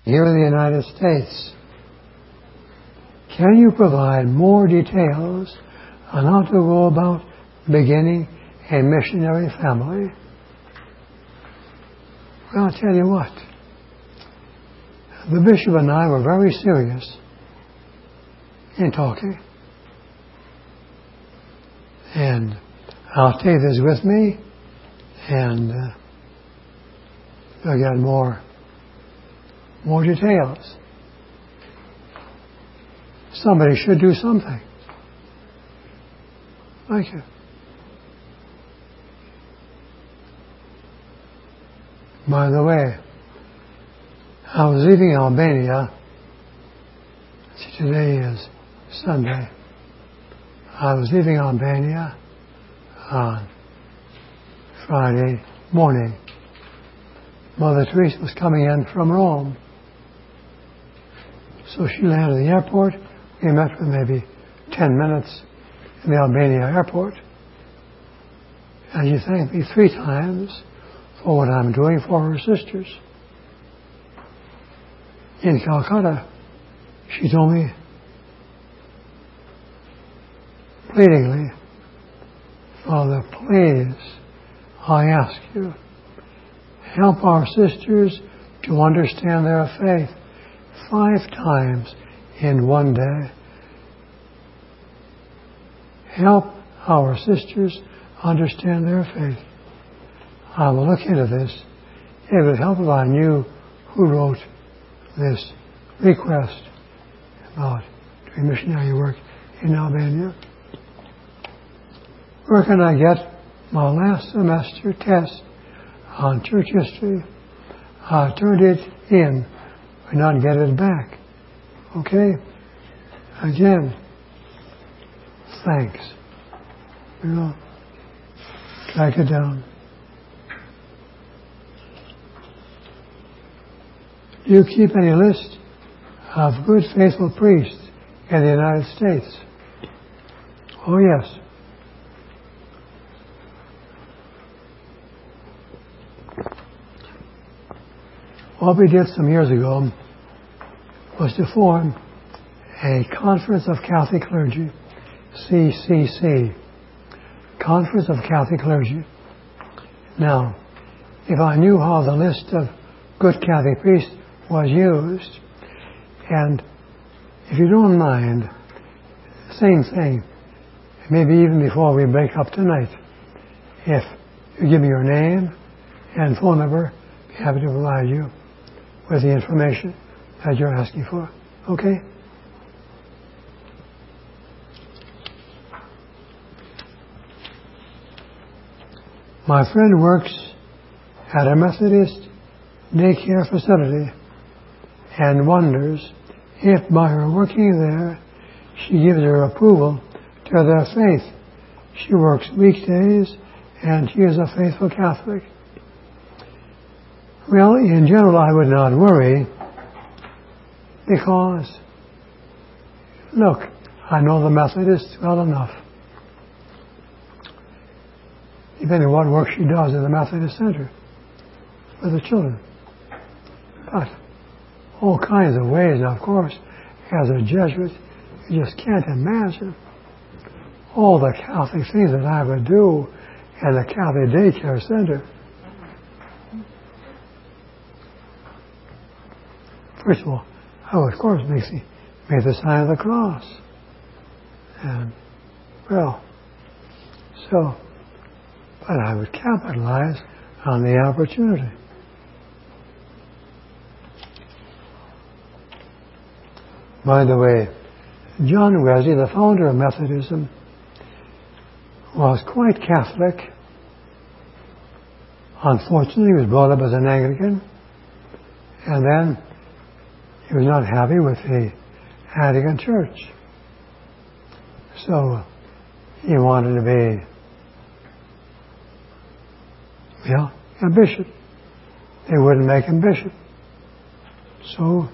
here in the United States. Can you provide more details on how to go about beginning a missionary family? Well, I'll tell you what. The bishop and I were very serious in talking. And I'll take this with me, and I'll get more details. Somebody should do something. Thank you. By the way, I was leaving Albania. Today is Sunday. I was leaving Albania on Friday morning. Mother Teresa was coming in from Rome. So she landed at the airport. We met for maybe 10 minutes in the Albania airport. And she thanked me 3 times for what I'm doing for her sisters. In Calcutta, she told me pleadingly, Father, please, I ask you, help our sisters to understand their faith 5 times in one day. Help our sisters understand their faith. I will look into this. It would help if I knew who wrote this request about doing missionary work in Albania. Where can I get my last semester test on church history? I turned it in, but not get it back. Okay? Again, thanks. You know, track it down. Do you keep any list of good, faithful priests in the United States? Oh, yes. What we did some years ago was to form a Conference of Catholic Clergy, CCC, Conference of Catholic Clergy. Now, if I knew how the list of good Catholic priests was used, and if you don't mind, same thing, maybe even before we break up tonight, if you give me your name and phone number, I'd be happy to provide you with the information that you're asking for. Okay? My friend works at a Methodist daycare facility and wonders if by her working there she gives her approval to their faith. She works weekdays and she is a faithful Catholic. Well, in general, I would not worry because, look, I know the Methodists well enough. Depending on what work she does in the Methodist Center with the children. But all kinds of ways, and of course, as a Jesuit, you just can't imagine all the Catholic things that I would do in the Catholic daycare center. First of all, I would, of course, make the sign of the cross. And, well, so, but I would capitalize on the opportunity. By the way, John Wesley, the founder of Methodism, was quite Catholic. Unfortunately, he was brought up as an Anglican, and then he was not happy with the Anglican Church. So he wanted to be, a bishop. They wouldn't make him bishop. So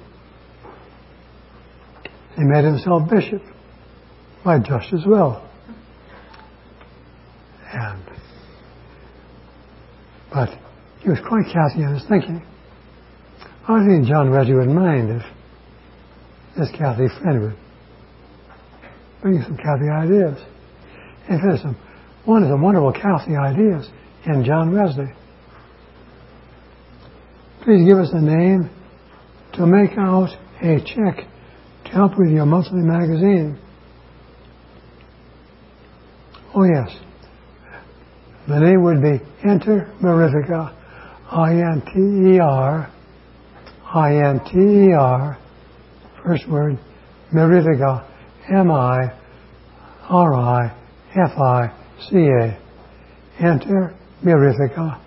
he made himself bishop. Might just as well. But he was quite Catholic in his thinking. I think John Wesley would mind if this Catholic friend would bring some Catholic ideas. In fact, one of the wonderful Catholic ideas in John Wesley. Please give us a name to make out a check to help with your monthly magazine. Oh yes. The name would be Inter Mirifica, I-N-T-E-R, first word, Mirifica, M-I-R-I-F-I-C-A, Inter Mirifica.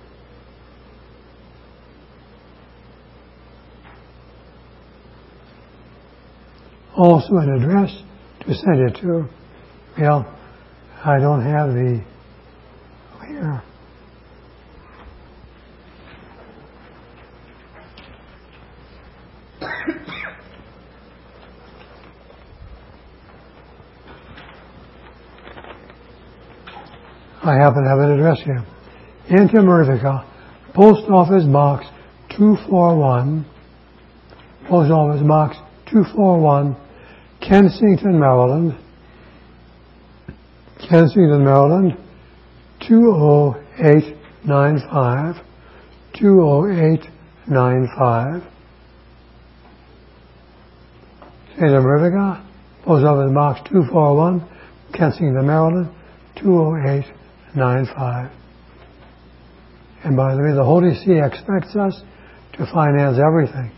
Also an address to send it to. Well, I don't have the here. I happen to have an address here. Inter Mirifica, Post Office Box 241, Post Office Box 241, Kensington, Maryland. Kensington, Maryland, 20895, 20895. Inter Mirifica, Post Office Box 241, Kensington, Maryland, 20895. And by the way, the Holy See expects us to finance everything.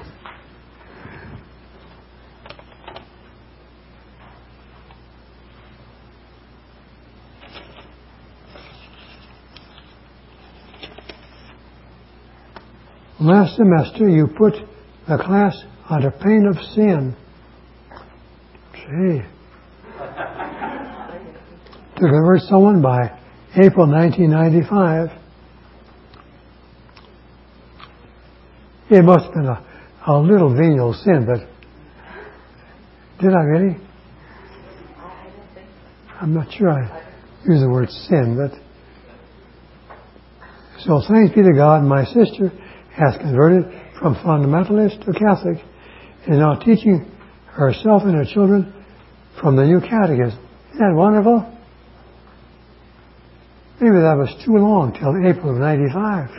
Last semester, you put the class under pain of sin. Gee. To convert someone by April 1995. It must have been a little venial sin, but did I really? I'm not sure I use the word sin, but so thanks be to God, my sister has converted from fundamentalist to Catholic, and is now teaching herself and her children from the new catechism. Isn't that wonderful? Maybe that was too long, till April of 95.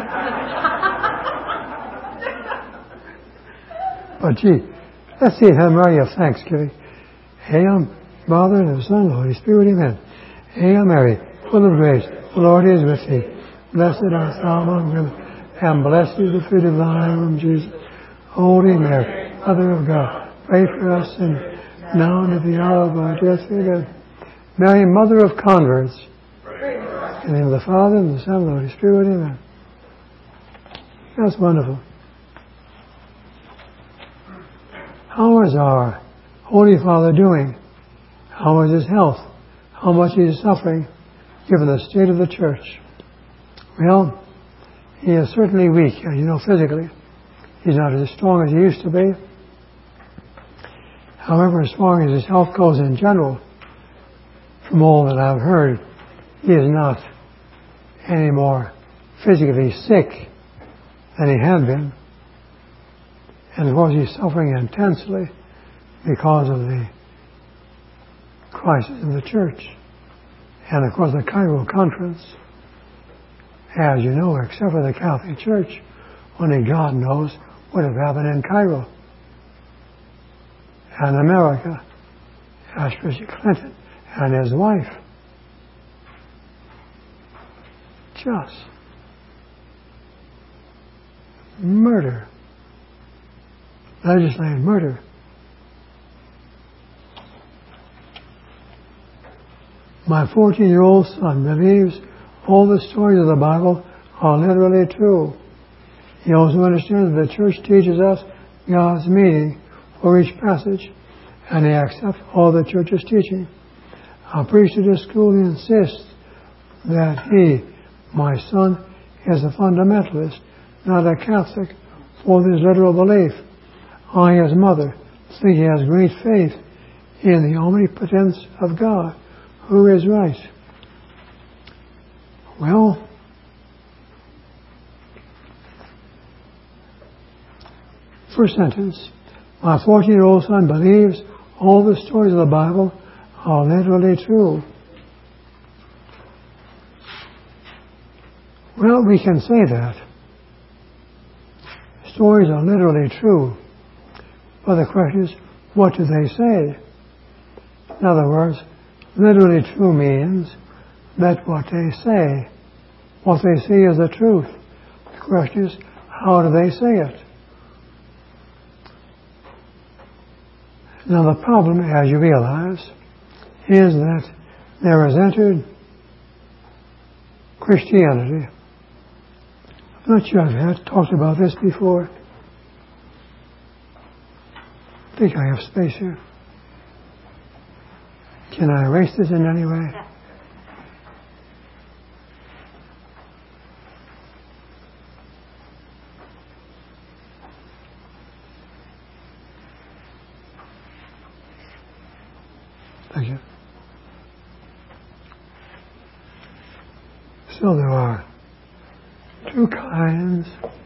But gee, let's see Hail Mary of Thanksgiving. Hail, Father, and the Son, and the Holy Spirit, amen. Hail Mary, full of grace, the Lord is with thee. Blessed art thou among women, and blessed is the fruit of thy womb, Jesus. Holy Mary, Mother of God, pray for us sinners, now and at the hour of our death. Amen. Mary, Mother of converts, in the name of the Father, and the Son, and the Holy Spirit, amen. That's wonderful. How is our Holy Father doing? How is his health? How much is he suffering, given the state of the church? Well, he is certainly weak, physically. He's not as strong as he used to be. However, as far as his health goes in general, from all that I've heard, he is not any more physically sick than he had been. And of course, he's suffering intensely because of the crisis in the church. And of course, the Cairo conference, as you know, except for the Catholic Church, only God knows what have happened in Cairo and America, Archbishop Clinton and his wife. Just murder. Legislative murder. My 14-year-old son believes all the stories of the Bible are literally true. He also understands that the church teaches us God's meaning for each passage, and he accepts all the church's teaching. Our priest at his school insists that he, my son, is a fundamentalist, not a Catholic, for this literal belief. I, his mother, think he has great faith in the omnipotence of God. Who is right? Well, First sentence. My 14-year-old son believes all the stories of the Bible are literally true. Well, we can say that. Stories are literally true. But the question is, what do they say? In other words, literally true means that what they say, what they say is the truth. The question is, how do they say it? Now the problem, as you realize, is that there has entered Christianity. I'm not sure I've talked about this before. I think I have space here. Can I erase this in any way? Thank you. So there are two kinds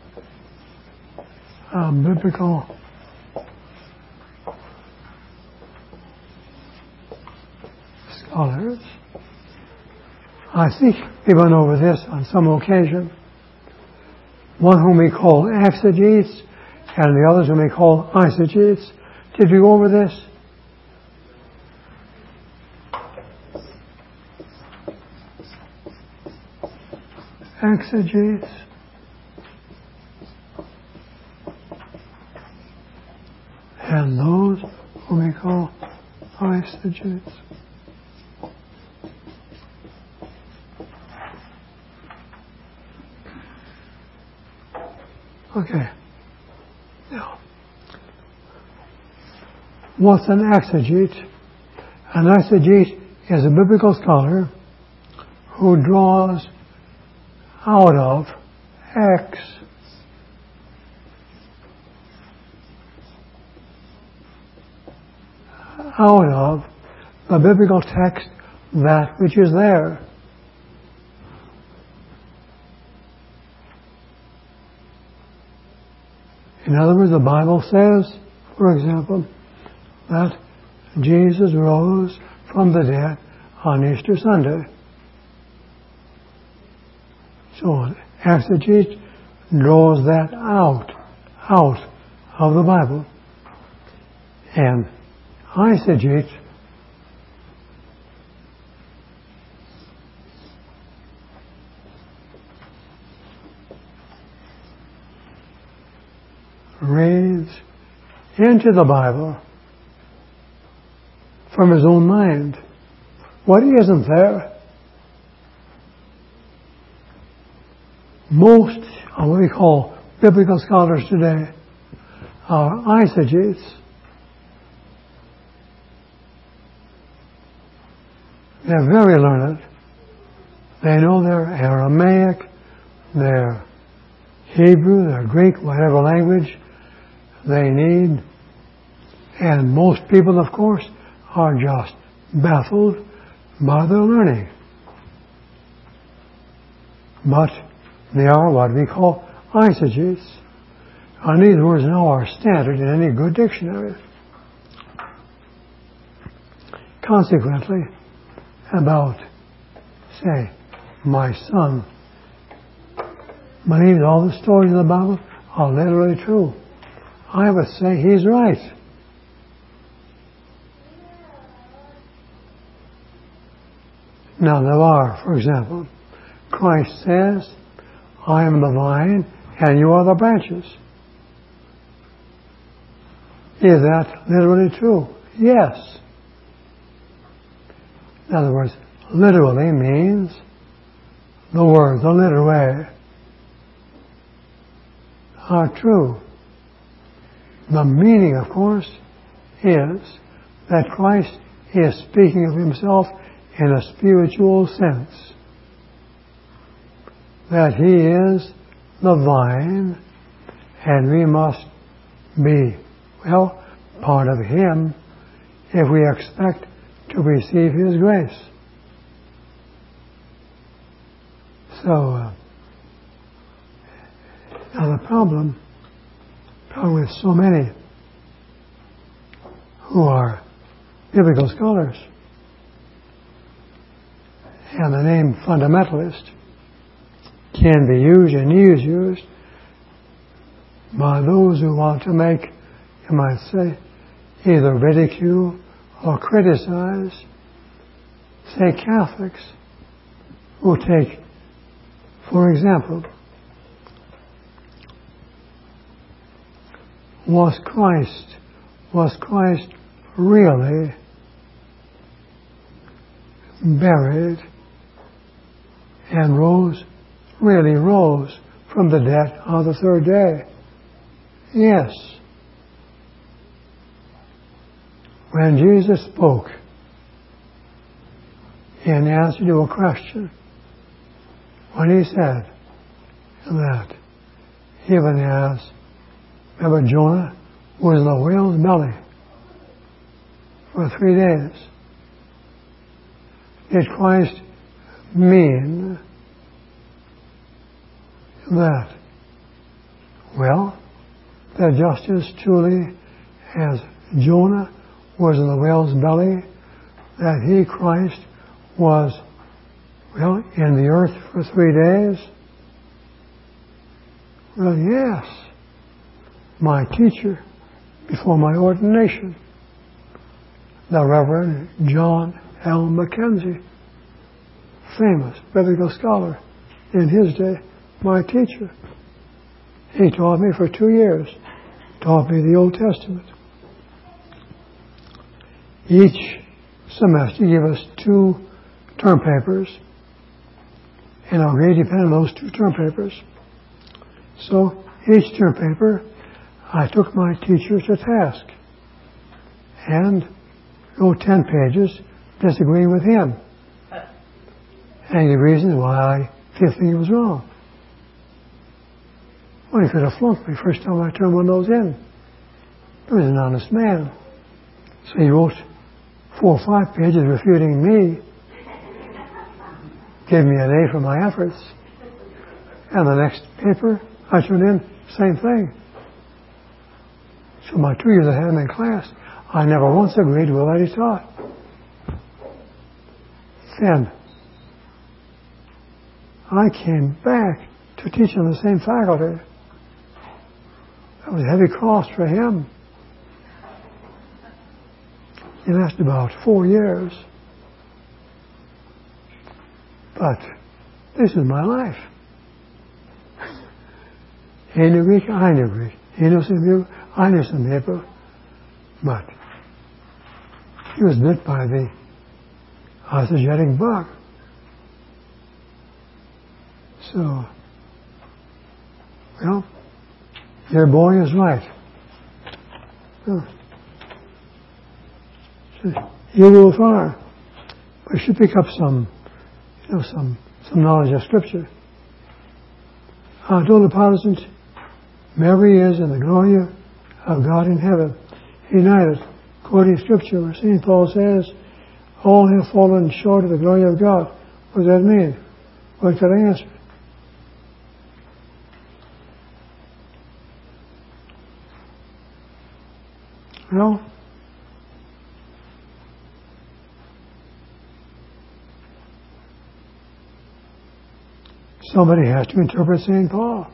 of biblical scholars. I think we went over this on some occasion. One whom we call exegetes and the others whom we call eisegetes. Did we go over this? Exegetes and those whom we call eisegetes. Okay. Now, what's an exegete? An exegete is a biblical scholar who draws out of X out of the biblical text that which is there. In other words, the Bible says, for example, that Jesus rose from the dead on Easter Sunday. So an exegete draws that out of the Bible. And eisegete reads into the Bible from his own mind what isn't there. Most of what we call biblical scholars today are eisegetes. They're very learned. They know their Aramaic, their Hebrew, their Greek, whatever language they need. And most people, of course, are just baffled by their learning. But they are what we call eisegetes. And these words now are standard in any good dictionary. Consequently, about, say, my son believes all the stories of the Bible are literally true. I would say he's right. Now there are, for example, Christ says, I am the vine and you are the branches. Is that literally true? Yes. In other words, literally means the words, the literary, are true. The meaning, of course, is that Christ is speaking of himself in a spiritual sense. That he is the vine and we must be, well, part of him if we expect to receive his grace. So, now the problem talking with so many who are biblical scholars. And the name fundamentalist can be used and is used by those who want to make, you might say, either ridicule or criticize, say, Catholics who take, for example, was Christ really buried and really rose from the dead on the third day? Yes. When Jesus spoke in answer to a question, when he said that even as, remember Jonah was in the whale's belly for 3 days, did Christ mean that, well, that just as truly as Jonah was in the whale's belly, that he, Christ, was, well, in the earth for 3 days? Well, yes. My teacher before my ordination, the Reverend John L. Mackenzie, famous biblical scholar in his day, my teacher. He taught me for 2 years, taught me the Old Testament. Each semester he gave us 2 term papers, and our grade depended on those 2 term papers. So each term paper, I took my teacher to task and wrote 10 pages disagreeing with him and the reasons why I felt he was wrong. Well, he could have flunked me first time I turned one of those in. He was an honest man. So he wrote 4 or 5 pages refuting me, gave me an A for my efforts, and the next paper I turned in, same thing. So my 2 years I had him in class, I never once agreed with what he taught. Then I came back to teach in the same faculty. That was a heavy cross for him. It lasted about 4 years. But this is my life. He knew Greek, I knew Greek. He knew some Hebrew, I knew some Hebrew. But he was bit by the ossegetic bug. So, well, your boy is right. Well, you will far. We should pick up some knowledge of Scripture. I told the Protestant, Mary is in the glory of God in heaven, united, quoting Scripture, where St. Paul says, all have fallen short of the glory of God. What does that mean? What could I answer? Well, somebody has to interpret St. Paul.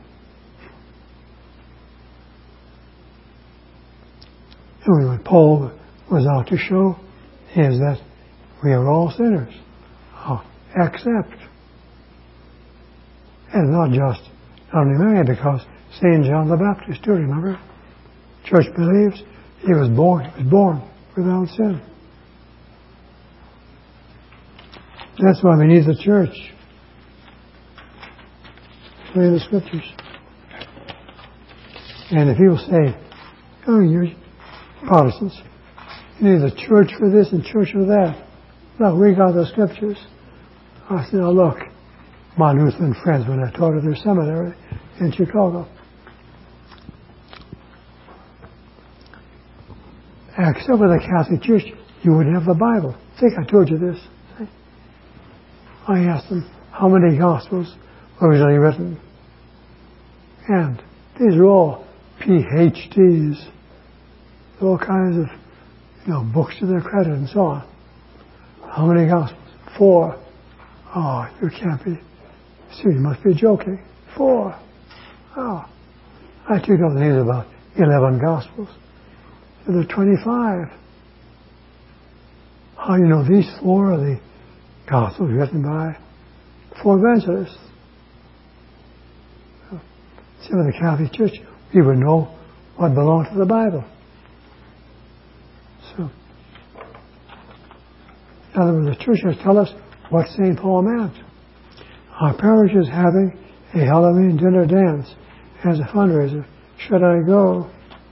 And what Paul was out to show is that we are all sinners. Except. And not only Mary, because St. John the Baptist, do you remember? Church believes he was born without sin. That's why we need the church. Read the Scriptures. And if people say, oh, you're Protestants, you need the church for this and church for that. Look, we got the Scriptures. I said, oh, look, my Lutheran friends, when I taught at their seminary in Chicago, except for the Catholic Church, you wouldn't have the Bible. I think I told you this. I asked them how many Gospels were originally written. And these are all PhDs, all kinds of, books to their credit and so on. How many Gospels? 4. Oh, you can't be. See, you must be joking. 4. Oh, I took out the names of about 11 Gospels. So there are 25. How do you know these 4 are the Gospels written by 4 evangelists? See, with the Catholic Church, we would know what belonged to the Bible. So, in other words, the churches tell us what St. Paul meant. Our parish is having a Halloween dinner dance as a fundraiser. Should I go?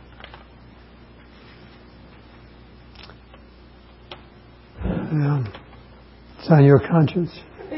It's on your conscience.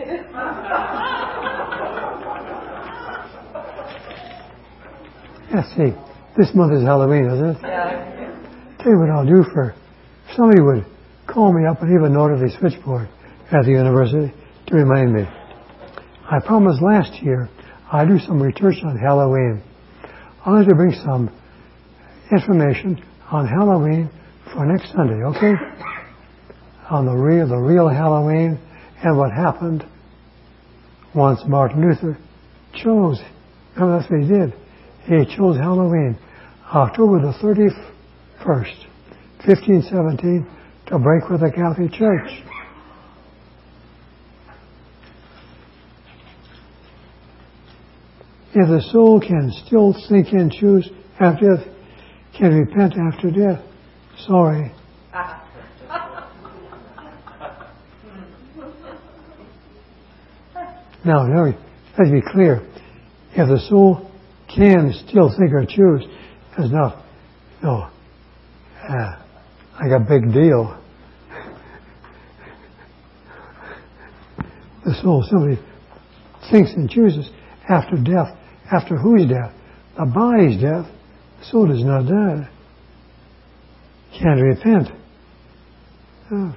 Yeah, see, this month is Halloween, isn't it? Yeah. Tell you what I'll do for, if somebody would call me up and leave a note at the switchboard at the university to remind me. I promised last year I'd do some research on Halloween. I'd like to bring some information on Halloween for next Sunday, okay? On the real Halloween and what happened once Martin Luther chose. Remember, that's what he did. He chose Halloween, October the 31st, 1517, to break with the Catholic Church. If the soul can still think and choose after death, can repent after death. Sorry. Now, let's be clear. If the soul can still think or choose, it's not, like a big deal. The soul simply thinks and chooses after death. After whose death? The body's death. The soul does not die. Can't repent. No.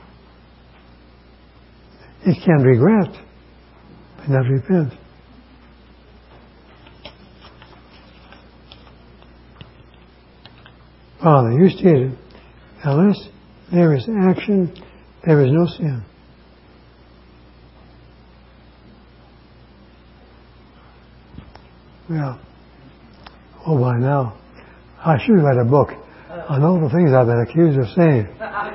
It can regret, but not repent. Father, you stated, unless there is action, there is no sin. Well, by now, I should write a book on all the things I've been accused of saying.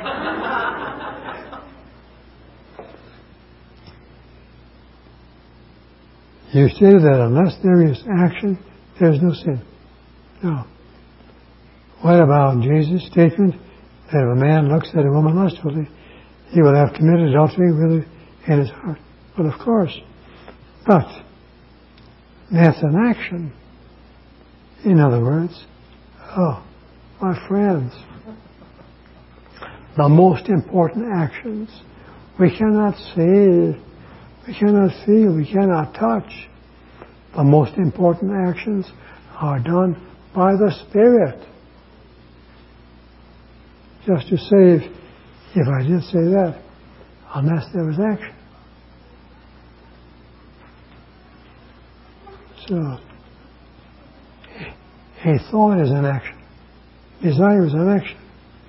You stated that unless there is action, there is no sin. No. What about Jesus' statement that if a man looks at a woman lustfully, he will have committed adultery with her in his heart? Well, of course. But that's an action. In other words, my friends, the most important actions. We cannot see, we cannot feel, we cannot touch. The most important actions are done by the Spirit. Just to say, if I did say that, unless there was action. So, a thought is an action. Desire is an action.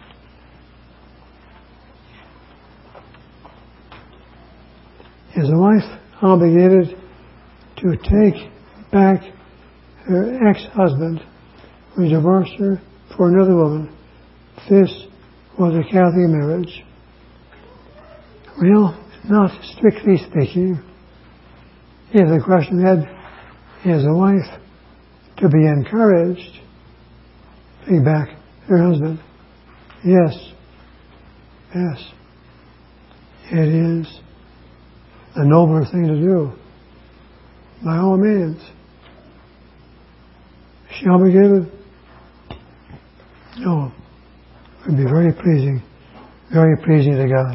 Is a wife obligated to take back her ex-husband who divorced her for another woman? This was a Catholic marriage. Well, not strictly speaking. If the question had, is a wife to be encouraged to take back her husband? Yes. Yes. It is the nobler thing to do. By all means. Is she obligated? No. It would be very pleasing to God.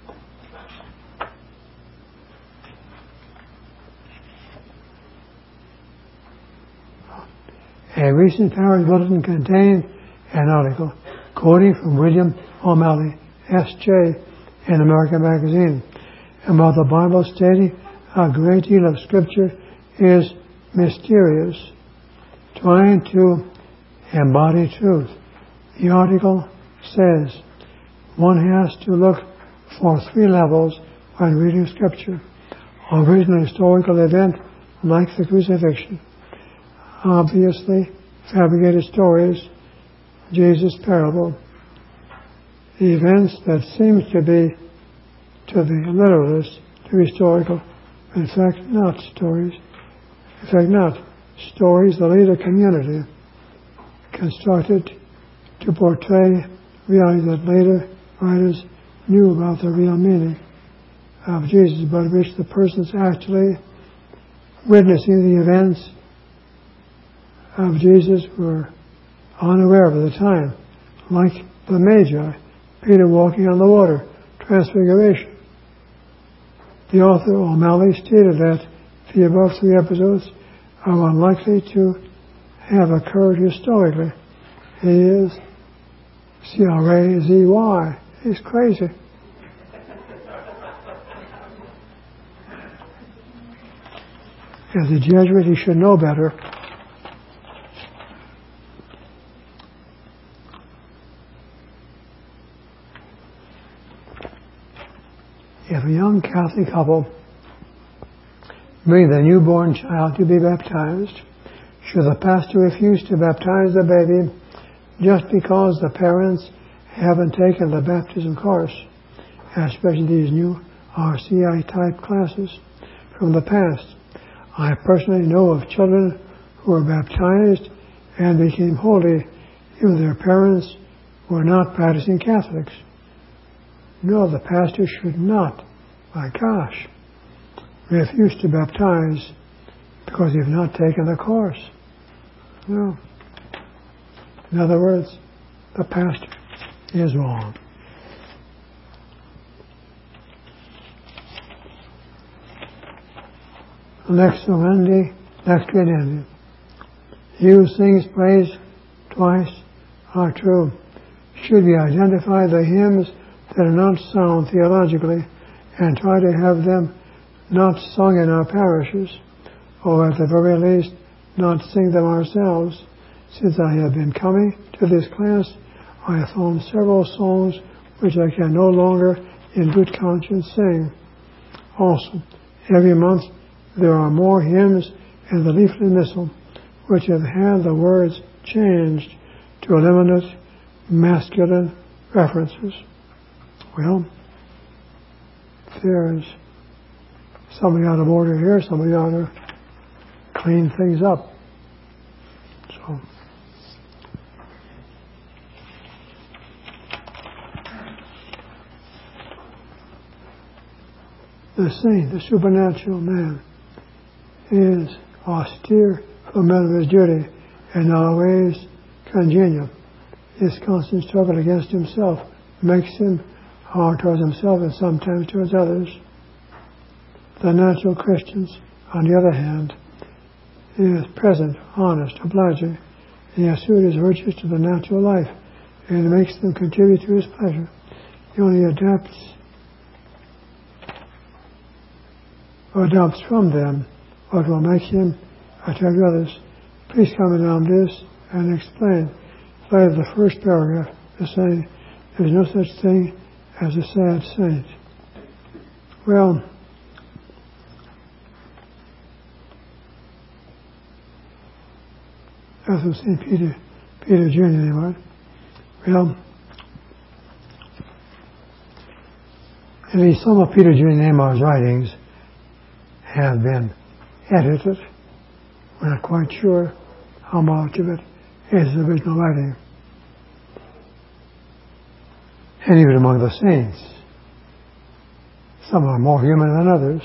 A recent Parish Bulletin contained an article quoting from William O'Malley, S.J., in American Magazine, about the Bible stating a great deal of Scripture is mysterious, trying to embody truth. The article says one has to look for 3 levels when reading Scripture. Original historical event like the crucifixion. Obviously, fabricated stories, Jesus' parable. Events that seem to be, to the literalist, to be historical, but in fact not stories. In fact not. Stories that lead a community constructed to portray reality that later writers knew about the real meaning of Jesus, but which the persons actually witnessing the events of Jesus were unaware of at the time, like the Magi, Peter walking on the water, Transfiguration. The author O'Malley stated that the above 3 episodes are unlikely to have occurred historically. He is crazy. He's crazy. As a Jesuit, he should know better. If a young Catholic couple bring the newborn child to be baptized, should the pastor refuse to baptize the baby just because the parents haven't taken the baptism course, especially these new RCI type classes from the past? I personally know of children who were baptized and became holy even their parents were not practicing Catholics. No, the pastor should not, my gosh, refuse to baptize because you've not taken the course. No. In other words, the pastor is wrong. Lex Vedendi, Lex Vedendi. He who sings praise twice are true. Should we identify the hymns that are not sound theologically and try to have them not sung in our parishes, or at the very least not sing them ourselves? Since I have been coming to this class, I have found several songs which I can no longer in good conscience sing. Also, every month there are more hymns in the leaflet missal which have had the words changed to eliminate masculine references. Well, if there's somebody out of order here, somebody ought to clean things up. So, the saint, the supernatural man, is austere from of his duty and always congenial. His constant struggle against himself makes him hard towards himself and sometimes towards others. The natural Christians, on the other hand, is present, honest, obliging, and he has suited his virtues to the natural life, and makes them contribute to his pleasure. He only adapts from them what will make him attract others. Please comment on this and explain. Later, the first paragraph is saying there is no such thing as a sad saint. Well, that's from St. Peter Jr. anyway. Well, at least some of Peter Jr. Neymar's writings have been edited. We're not quite sure how much of it is the original writing. And even among the saints, some are more human than others.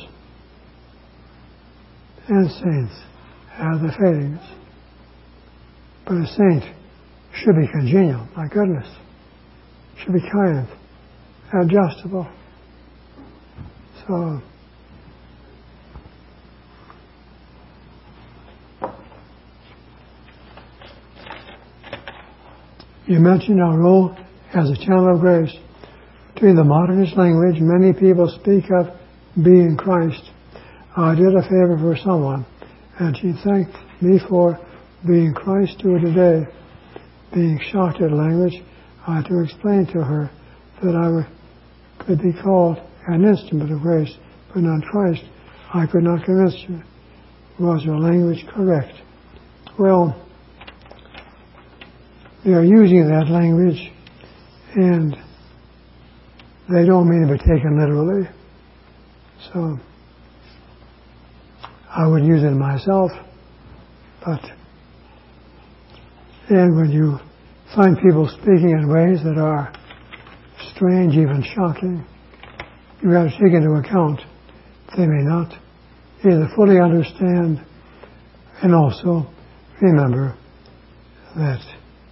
And saints have the failings. But a saint should be congenial, my goodness. Should be kind, adjustable. So, you mentioned our role as a channel of grace. To the modernist language, many people speak of being Christ. I did a favor for someone, and she thanked me for being Christ to her today. Being shocked at language, I had to explain to her that I could be called an instrument of grace, but not Christ. I could not convince you. Was your language correct? Well, they are using that language, and they don't mean to be taken literally. So I would use it myself, and when you find people speaking in ways that are strange, even shocking, you have to take into account they may not either fully understand, and also remember that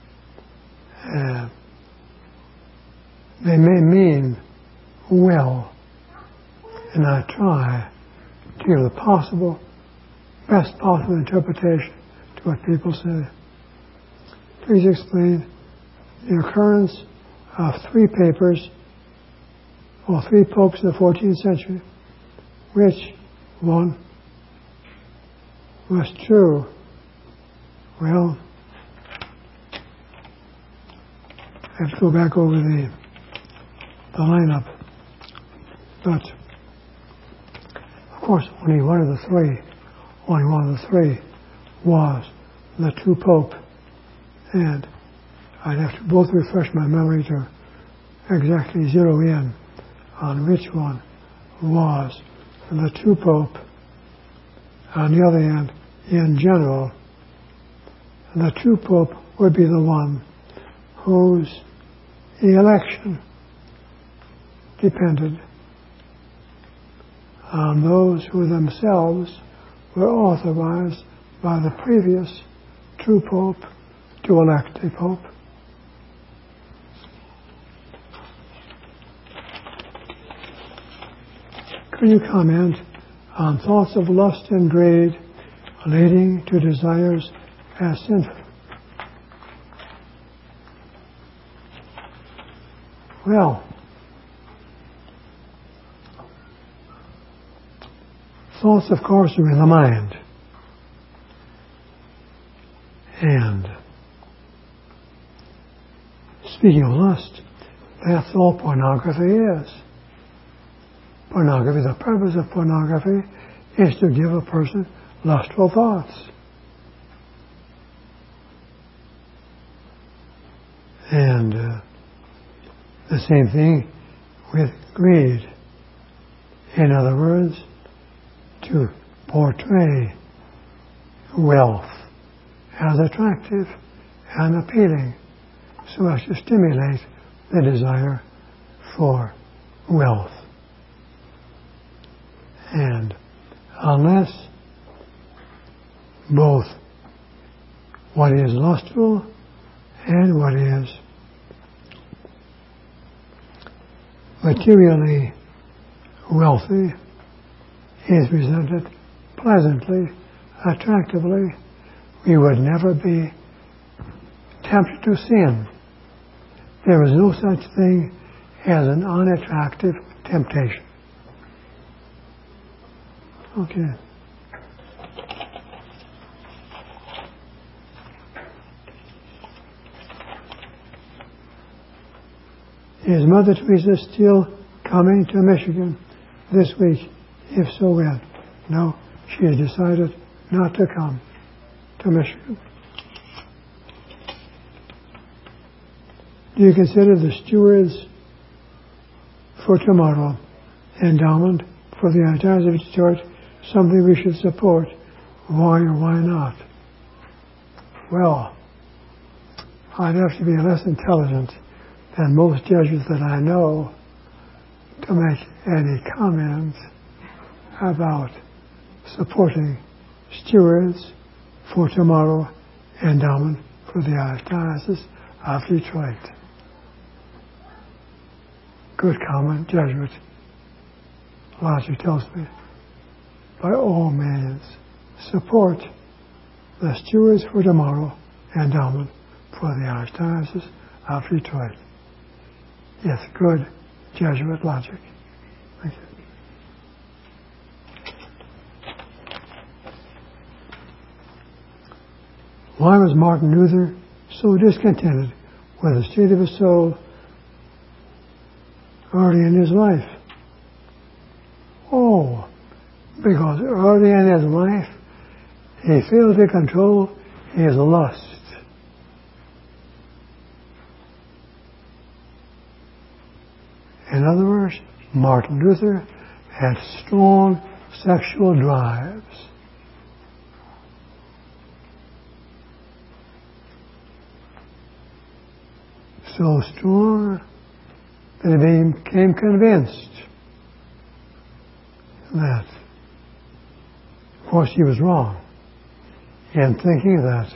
they may mean well, and I try to give the best possible interpretation to what people say. Please explain the occurrence of 3 papers or 3 popes in the 14th century. Which one was true? Well, I have to go back over the lineup. But, of course, only one of the 3 was the true pope. And I'd have to both refresh my memory to exactly zero in on which one was the true pope. On the other hand, in general, the true pope would be the one whose election depended on those who themselves were authorized by the previous true pope to elect a pope. Could you comment on thoughts of lust and greed leading to desires as sinful? Well, thoughts, of course, are in the mind. And speaking of lust, that's all pornography is. Pornography, the purpose of pornography is to give a person lustful thoughts. And the same thing with greed. In other words, to portray wealth as attractive and appealing so as to stimulate the desire for wealth. And unless both what is lustful and what is materially wealthy is presented pleasantly, attractively, we would never be tempted to sin. There is no such thing as an unattractive temptation. Okay. Is Mother Teresa still coming to Michigan this week? If so, when? No, she has decided not to come to Michigan. Do you consider the Stewards for Tomorrow endowment for the Archdiocese of Detroit something we should support? Why or why not? Well, I'd have to be less intelligent than most Jesuits that I know to make any comments about supporting Stewards for Tomorrow endowment for the Archdiocese of Detroit. Good comment, Jesuit. Logic tells me, by all means, support the Stewards for Tomorrow endowment for the Archdiocese of Detroit. Yes, good Jesuit logic. Thank you. Why was Martin Luther so discontented with the state of his soul early in his life? Oh, because early in his life he failed to control his lust. In other words, Martin Luther had strong sexual drives. So strong that he became convinced that, of course, he was wrong in thinking that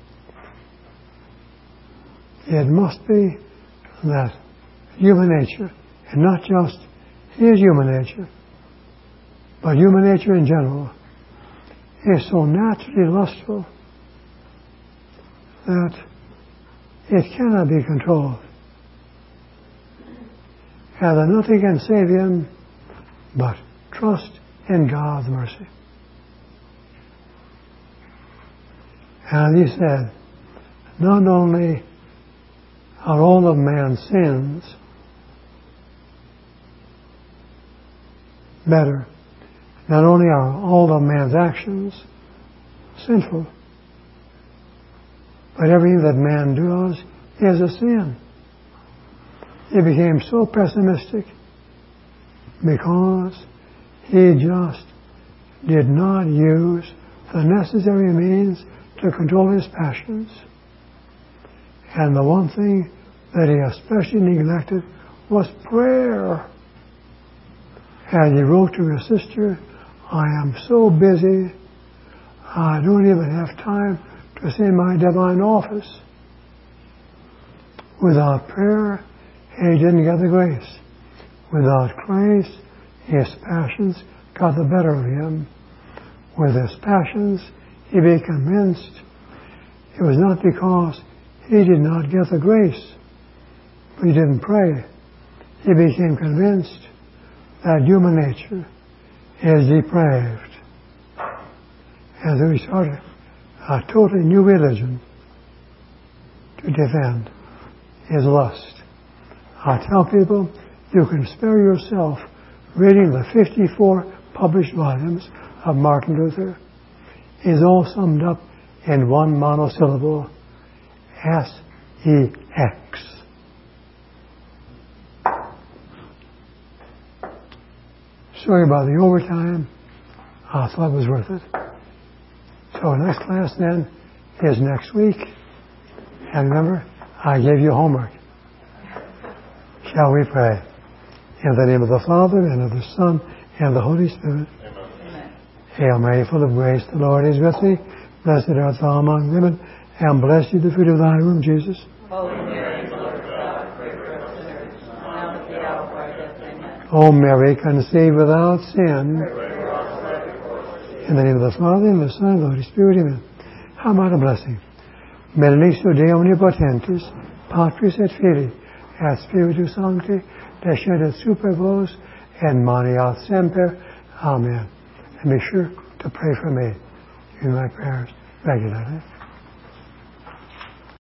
it must be that human nature, and not just his human nature, but human nature in general, is so naturally lustful that it cannot be controlled. And that nothing can save him but trust in God's mercy. And he said, not only are all of man's sins better, not only are all of man's actions sinful, but everything that man does is a sin. He became so pessimistic because he just did not use the necessary means to control his passions. And the one thing that he especially neglected was prayer. And he wrote to his sister, I am so busy, I don't even have time to say my divine office. Without prayer, he didn't get the grace. Without grace, his passions got the better of him. With his passions, he became convinced it was not because he did not get the grace, but he didn't pray. He became convinced that human nature is depraved. And so he started a totally new religion to defend his lust. I tell people, you can spare yourself reading the 54 published volumes of Martin Luther. It's all summed up in one monosyllable, S-E-X. Sorry about the overtime. I thought it was worth it. So next class then is next week. And remember, I gave you homework. Shall we pray? In the name of the Father, and of the Son, and the Holy Spirit. Amen. Hail Mary, full of grace, the Lord is with thee. Blessed art thou among women, and blessed is the fruit of thy womb, Jesus. Holy Mary, Mother of God, pray for us sinners, now at the hour of our death. Amen. O Mary, conceived without sin. In the name of the Father, and of the Son, and of the Holy Spirit. Amen. How about a blessing? Benedictio Dei omnipotentis, Patris et Filii, et Spiritus Sancti, descendet super vos, et maneat semper. Amen. And be sure to pray for me in my prayers regularly.